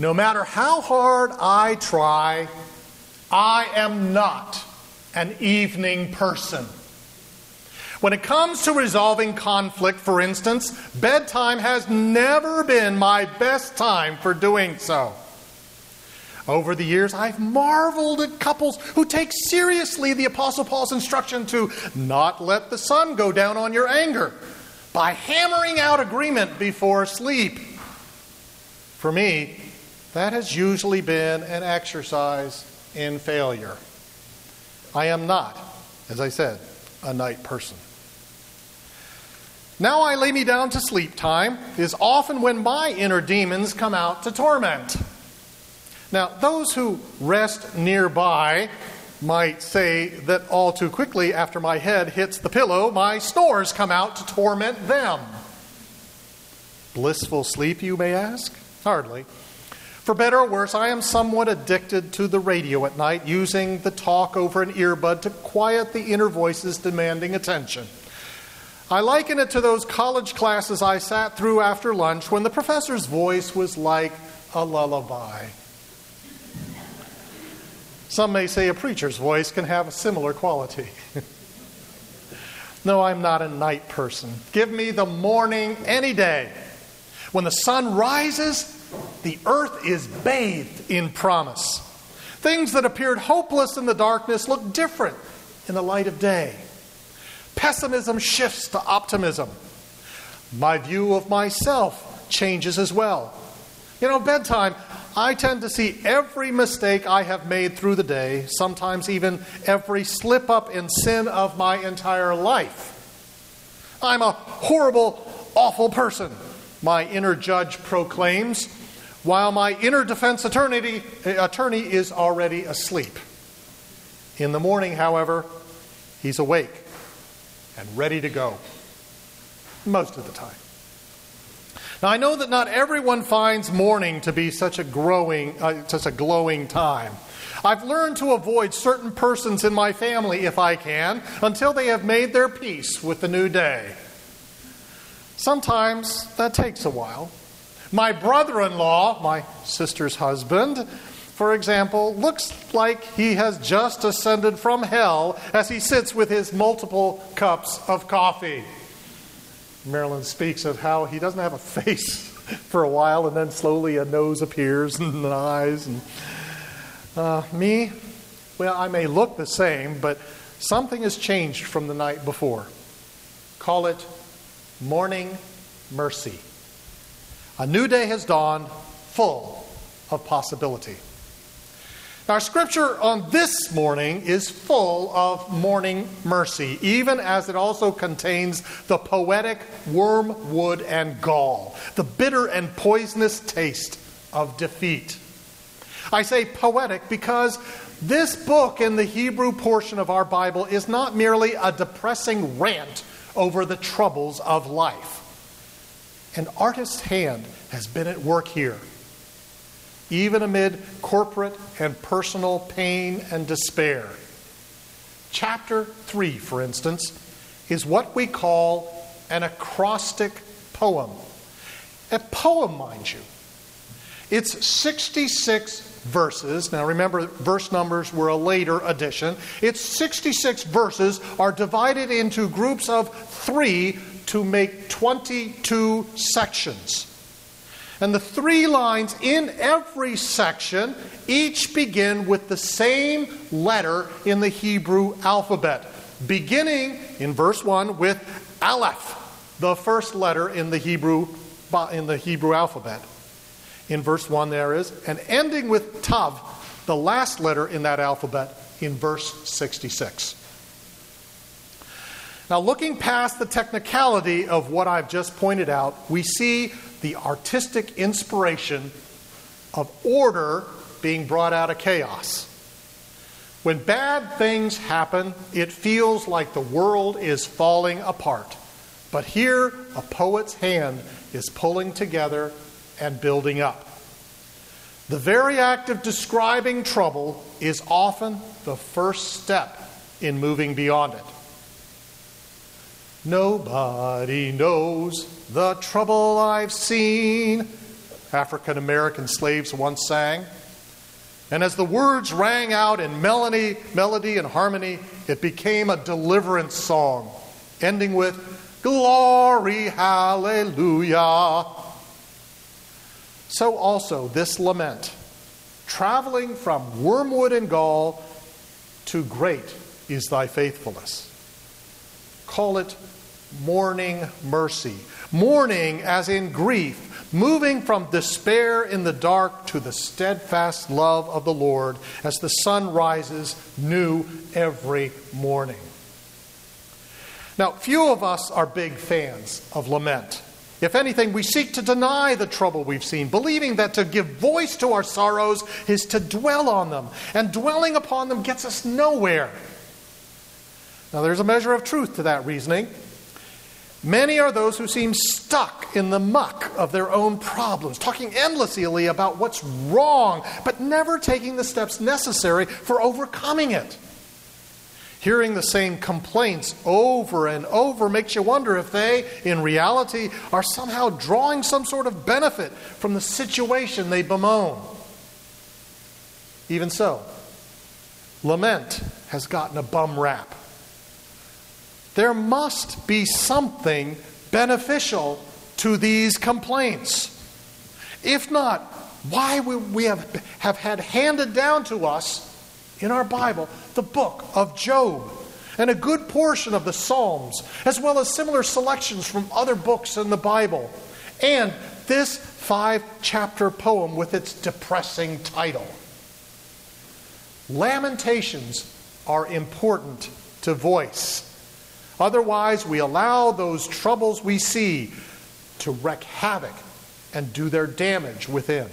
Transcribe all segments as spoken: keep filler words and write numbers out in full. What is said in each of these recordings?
No matter how hard I try, I am not an evening person. When it comes to resolving conflict, for instance, bedtime has never been my best time for doing so. Over the years, I've marveled at couples who take seriously the Apostle Paul's instruction to not let the sun go down on your anger by hammering out agreement before sleep. For me, that has usually been an exercise in failure. I am not, as I said, a night person. Now I lay me down to sleep time is often when my inner demons come out to torment. Now, those who rest nearby might say that all too quickly after my head hits the pillow, my snores come out to torment them. Blissful sleep, you may ask? Hardly. For better or worse, I am somewhat addicted to the radio at night, using the talk over an earbud to quiet the inner voices demanding attention. I liken it to those college classes I sat through after lunch when the professor's voice was like a lullaby. Some may say a preacher's voice can have a similar quality. No, I'm not a night person. Give me the morning any day. When the sun rises, the earth is bathed in promise. Things that appeared hopeless in the darkness look different in the light of day. Pessimism shifts to optimism. My view of myself changes as well. You know, bedtime, I tend to see every mistake I have made through the day, sometimes even every slip up and sin of my entire life. I'm a horrible, awful person, my inner judge proclaims, while my inner defense attorney, attorney is already asleep. In the morning, however, he's awake and ready to go, most of the time. Now, I know that not everyone finds morning to be such a growing, uh, such a glowing time. I've learned to avoid certain persons in my family, if I can, until they have made their peace with the new day. Sometimes that takes a while. My brother-in-law, my sister's husband, for example, looks like he has just ascended from hell as he sits with his multiple cups of coffee. Marilyn speaks of how he doesn't have a face for a while, and then slowly a nose appears and an eyes. And uh, me, well, I may look the same, but something has changed from the night before. Call it morning mercy. A new day has dawned, full of possibility. Our scripture on this morning is full of morning mercy, even as it also contains the poetic wormwood and gall, the bitter and poisonous taste of defeat. I say poetic because this book in the Hebrew portion of our Bible is not merely a depressing rant over the troubles of life. An artist's hand has been at work here, even amid corporate and personal pain and despair. Chapter three, for instance, is what we call an acrostic poem. A poem, mind you. It's sixty-six verses. Now remember, verse numbers were a later addition. Its sixty-six verses are divided into groups of three to make twenty-two sections. And the three lines in every section each begin with the same letter in the Hebrew alphabet, beginning in verse one with Aleph, the first letter in the Hebrew in the Hebrew alphabet. In verse one there is, and ending with Tav, the last letter in that alphabet, in verse sixty-six. Now, looking past the technicality of what I've just pointed out, we see the artistic inspiration of order being brought out of chaos. When bad things happen, it feels like the world is falling apart. But here, a poet's hand is pulling together and building up. The very act of describing trouble is often the first step in moving beyond it. Nobody knows the trouble I've seen. African American slaves once sang. And as the words rang out in melody, melody and harmony, it became a deliverance song, ending with, "Glory, hallelujah." So also this lament, traveling from wormwood and gall to great is thy faithfulness. Call it mourning mercy. Mourning as in grief, moving from despair in the dark to the steadfast love of the Lord as the sun rises new every morning. Now, few of us are big fans of lament. If anything, we seek to deny the trouble we've seen, believing that to give voice to our sorrows is to dwell on them, and dwelling upon them gets us nowhere. Now, there's a measure of truth to that reasoning. Many are those who seem stuck in the muck of their own problems, talking endlessly about what's wrong, but never taking the steps necessary for overcoming it. Hearing the same complaints over and over makes you wonder if they, in reality, are somehow drawing some sort of benefit from the situation they bemoan. Even so, lament has gotten a bum rap. There must be something beneficial to these complaints. If not, why would we have, have had handed down to us in our Bible the book of Job and a good portion of the Psalms, as well as similar selections from other books in the Bible, and this five-chapter poem with its depressing title? Lamentations are important to voice. Otherwise, we allow those troubles we see to wreak havoc and do their damage within.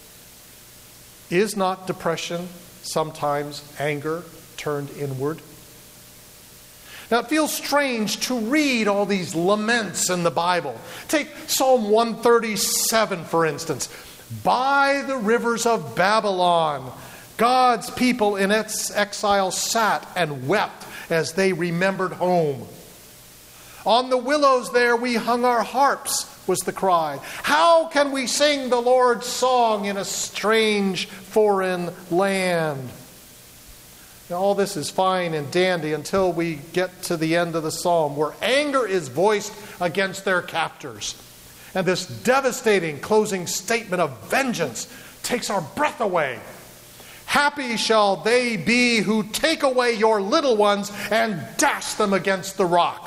Is not depression sometimes anger turned inward? Now, it feels strange to read all these laments in the Bible. Take Psalm one thirty-seven, for instance. By the rivers of Babylon, God's people in its exile sat and wept as they remembered home. On the willows there we hung our harps, was the cry. How can we sing the Lord's song in a strange foreign land? Now, all this is fine and dandy until we get to the end of the psalm, where anger is voiced against their captors. And this devastating closing statement of vengeance takes our breath away. Happy shall they be who take away your little ones and dash them against the rock.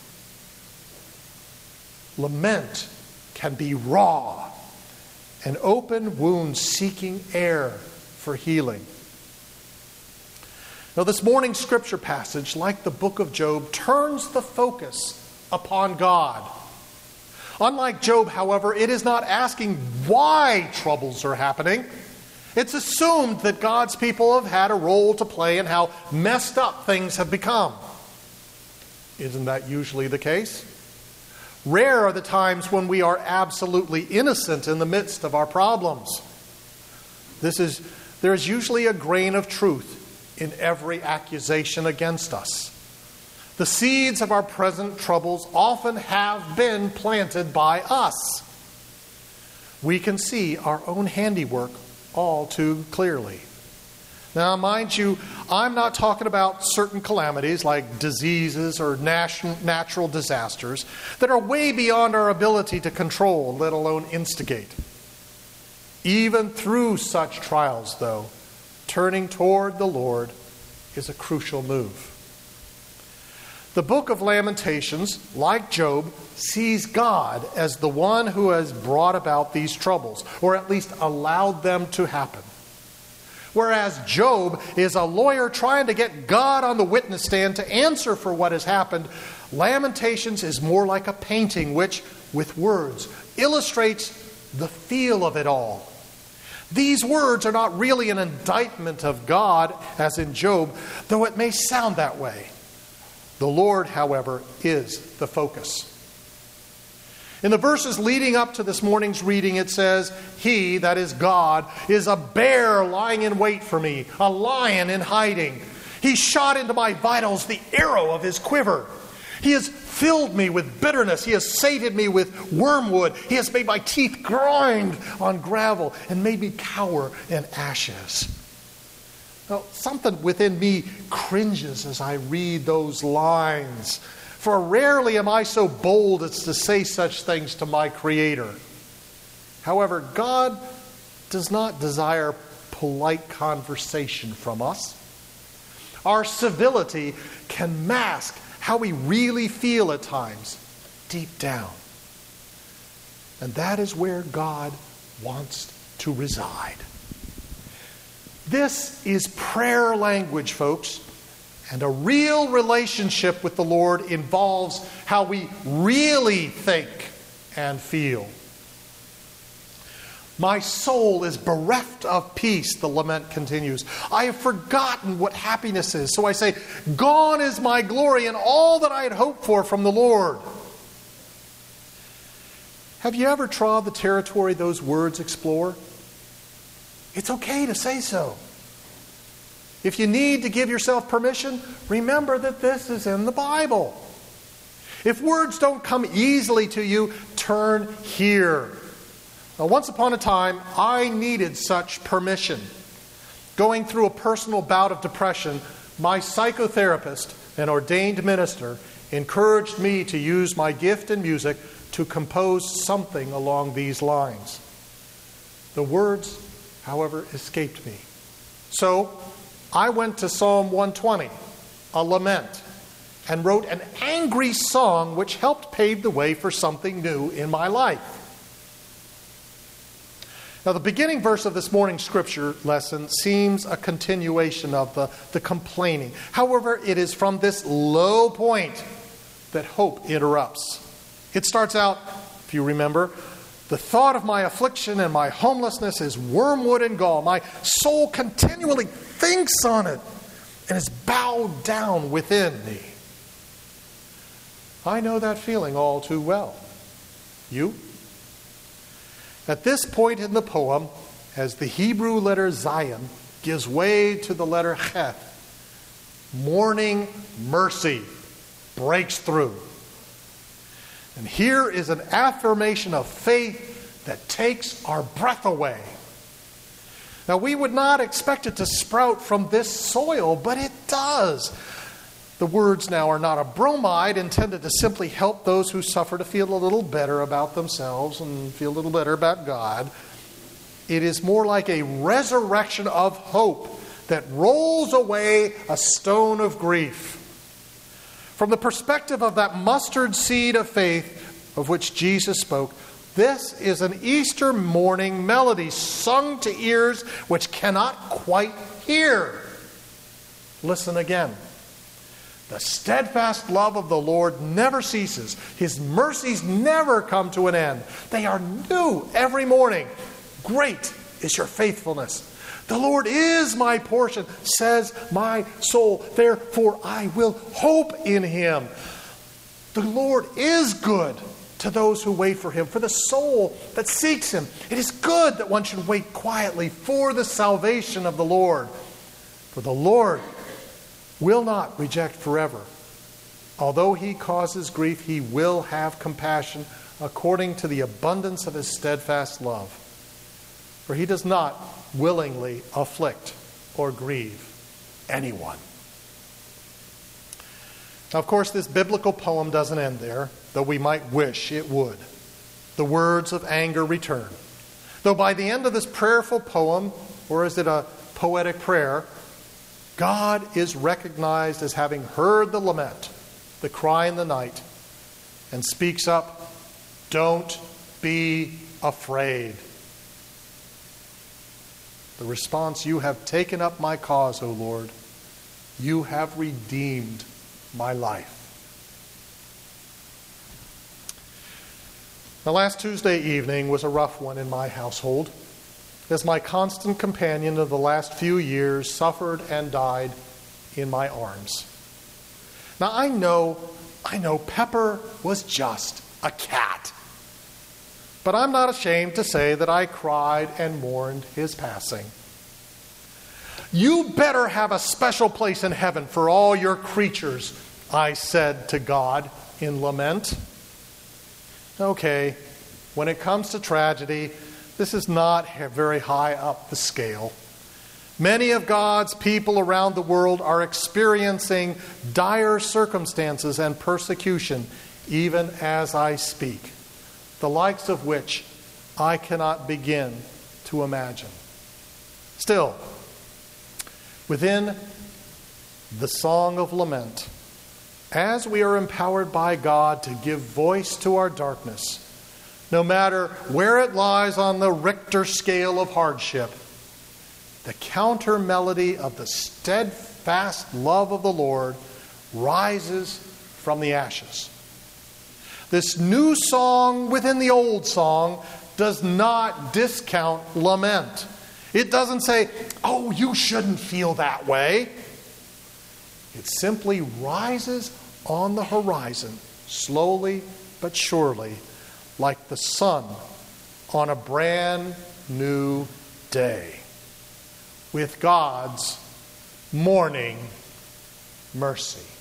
Lament can be raw, an open wound seeking air for healing. Now, this morning's scripture passage, like the book of Job, turns the focus upon God. Unlike Job, however, it is not asking why troubles are happening. It's assumed that God's people have had a role to play in how messed up things have become. Isn't that usually the case? Rare are the times when we are absolutely innocent in the midst of our problems. This is, there is usually a grain of truth in every accusation against us. The seeds of our present troubles often have been planted by us. We can see our own handiwork all too clearly. Now, mind you, I'm not talking about certain calamities like diseases or natural disasters that are way beyond our ability to control, let alone instigate. Even through such trials, though, turning toward the Lord is a crucial move. The book of Lamentations, like Job, sees God as the one who has brought about these troubles, or at least allowed them to happen. Whereas Job is a lawyer trying to get God on the witness stand to answer for what has happened, Lamentations is more like a painting which, with words, illustrates the feel of it all. These words are not really an indictment of God, as in Job, though it may sound that way. The Lord, however, is the focus. In the verses leading up to this morning's reading, it says, He, that is God, is a bear lying in wait for me, a lion in hiding. He shot into my vitals the arrow of his quiver. He has filled me with bitterness. He has sated me with wormwood. He has made my teeth grind on gravel and made me cower in ashes. Now, something within me cringes as I read those lines. For rarely am I so bold as to say such things to my Creator. However, God does not desire polite conversation from us. Our civility can mask how we really feel at times, deep down. And that is where God wants to reside. This is prayer language, folks. And a real relationship with the Lord involves how we really think and feel. My soul is bereft of peace, the lament continues. I have forgotten what happiness is. So I say, gone is my glory and all that I had hoped for from the Lord. Have you ever trod the territory those words explore? It's okay to say so. If you need to give yourself permission, remember that this is in the Bible. If words don't come easily to you, turn here. Now, once upon a time, I needed such permission. Going through a personal bout of depression, my psychotherapist, an ordained minister, encouraged me to use my gift in music to compose something along these lines. The words, however, escaped me. So, I went to Psalm one twenty, a lament, and wrote an angry song which helped pave the way for something new in my life. Now, the beginning verse of this morning's scripture lesson seems a continuation of the, the complaining. However, it is from this low point that hope interrupts. It starts out, if you remember, the thought of my affliction and my homelessness is wormwood and gall. My soul continually thinks on it and is bowed down within me. I know that feeling all too well. You? At this point in the poem, as the Hebrew letter Zayin gives way to the letter Chet, morning mercy breaks through. And here is an affirmation of faith that takes our breath away. Now, we would not expect it to sprout from this soil, but it does. The words now are not a bromide intended to simply help those who suffer to feel a little better about themselves and feel a little better about God. It is more like a resurrection of hope that rolls away a stone of grief. From the perspective of that mustard seed of faith of which Jesus spoke, this is an Easter morning melody sung to ears which cannot quite hear. Listen again. The steadfast love of the Lord never ceases. His mercies never come to an end. They are new every morning. Great is your faithfulness. The Lord is my portion, says my soul. Therefore I will hope in Him. The Lord is good to those who wait for Him, for the soul that seeks Him. It is good that one should wait quietly for the salvation of the Lord. For the Lord will not reject forever. Although He causes grief, He will have compassion according to the abundance of His steadfast love. For He does not willingly afflict or grieve anyone. Now, of course, this biblical poem doesn't end there, though we might wish it would. The words of anger return. Though by the end of this prayerful poem, or is it a poetic prayer, God is recognized as having heard the lament, the cry in the night, and speaks up, "Don't be afraid." The response, "You have taken up my cause, O Lord. You have redeemed my life." The last Tuesday evening was a rough one in my household, as my constant companion of the last few years suffered and died in my arms. Now, I know, I know Pepper was just a cat. But I'm not ashamed to say that I cried and mourned his passing. You better have a special place in heaven for all your creatures I said to God in lament. Okay, when it comes to tragedy, this is not very high up the scale. Many of God's people around the world are experiencing dire circumstances and persecution, even as I speak, the likes of which I cannot begin to imagine. Still, within the Song of Lament, as we are empowered by God to give voice to our darkness, no matter where it lies on the Richter scale of hardship, the counter melody of the steadfast love of the Lord rises from the ashes. This new song within the old song does not discount lament. It doesn't say, oh, you shouldn't feel that way. It simply rises on the horizon, slowly but surely, like the sun on a brand new day, with God's morning mercy.